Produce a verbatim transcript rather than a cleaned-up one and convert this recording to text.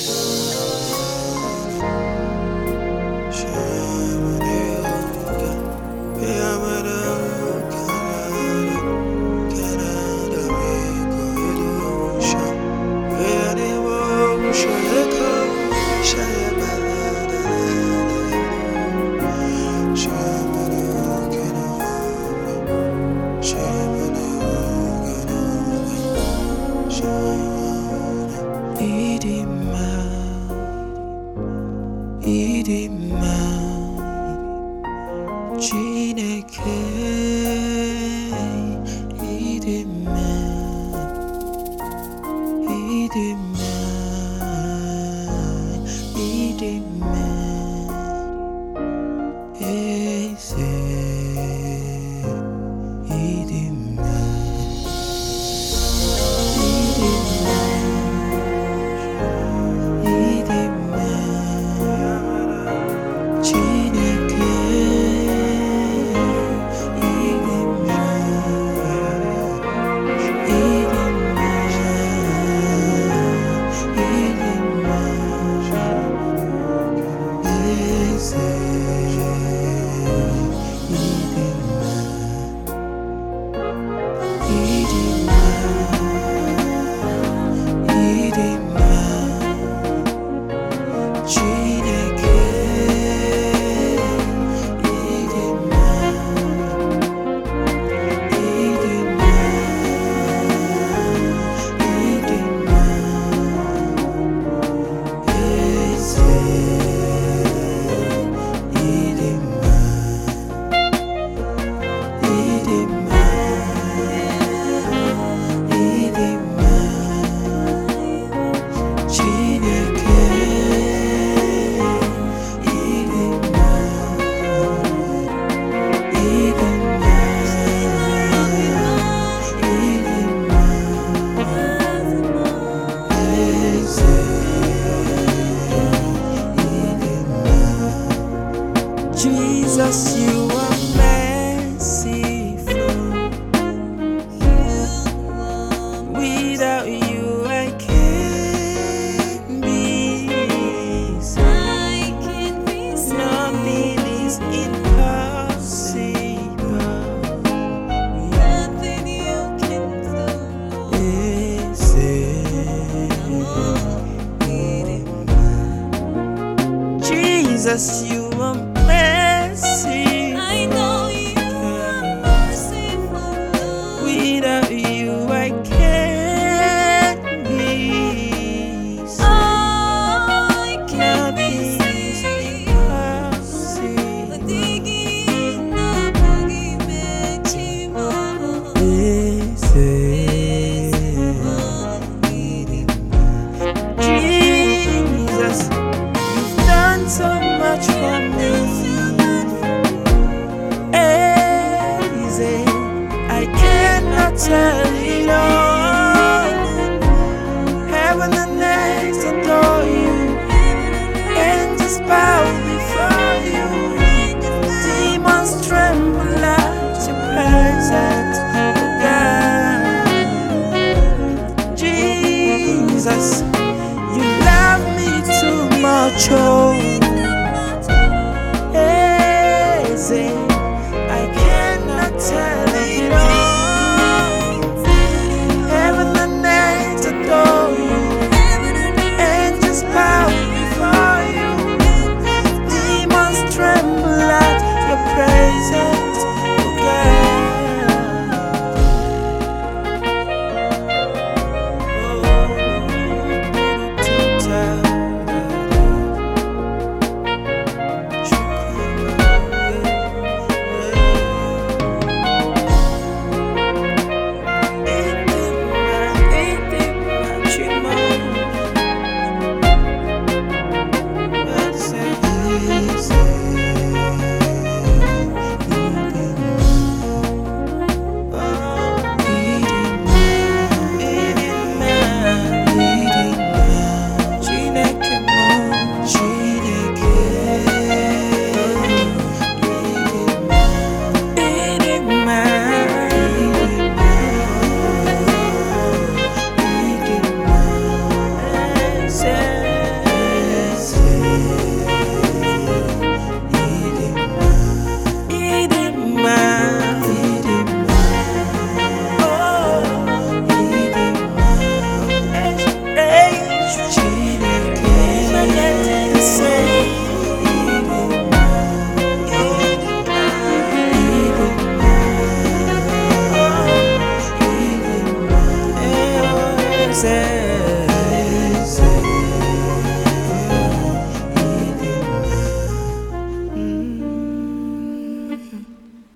이리마 진에게 이리마 이리마 이리마 에세 이리마 Jesus, you are merciful. Without you, I can't be. Nothing is impossible. Nothing you can do. Jesus, you are merciful. I know you are merciful, Lord. Without you, I can't be. I can't be saved. 어디긴 나보기 맺지마. Jesus, you've done so much for me. Easy, I cannot tell it all. Heaven and earth adore you, angels bow before you, demons tremble at your presence, oh God. Jesus, you love me too much, oh. Easy, I cannot tell it all. Heaven and earth adore you, angels bow before you, demons tremble at your presence, oh God. said